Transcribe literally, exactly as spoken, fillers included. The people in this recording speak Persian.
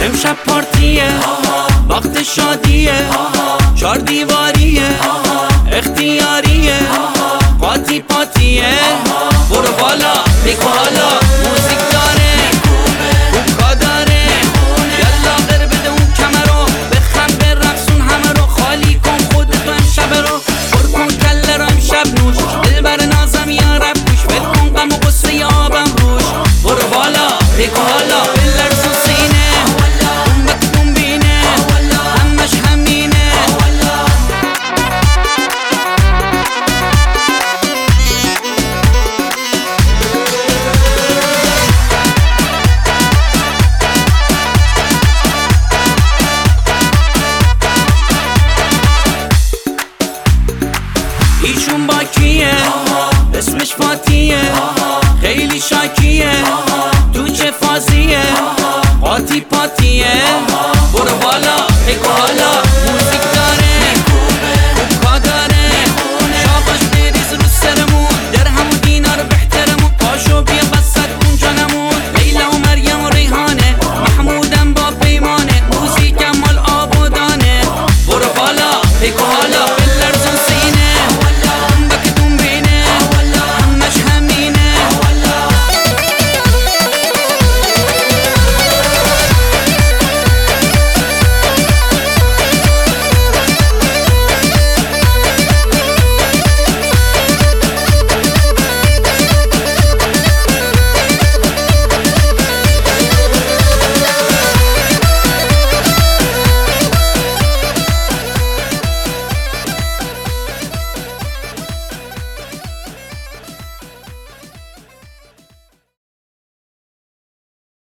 امشب پارتیه، وقت شادیه، چار دیواریه، اختیاریه، قاطی پاتیه. برو بالا بگو حالا موزیک داره، کوکا داره، یلا غیر بده اون کمرو، بخم برقصون همه رو، خالی کن خودتو امشب رو، پر کن کله رو امشب نوش، دلبر نازم یا رب گوش، ول کن غم و غصه ی آبم روش. برو بالا بگو حالا بلرز و سینه، امتون بینه همش همینه. ایشون با کیه؟ اسمش فاتیه، خیلی شاکیه، تو چه فازیه، قاطی پاتیه. برو بالا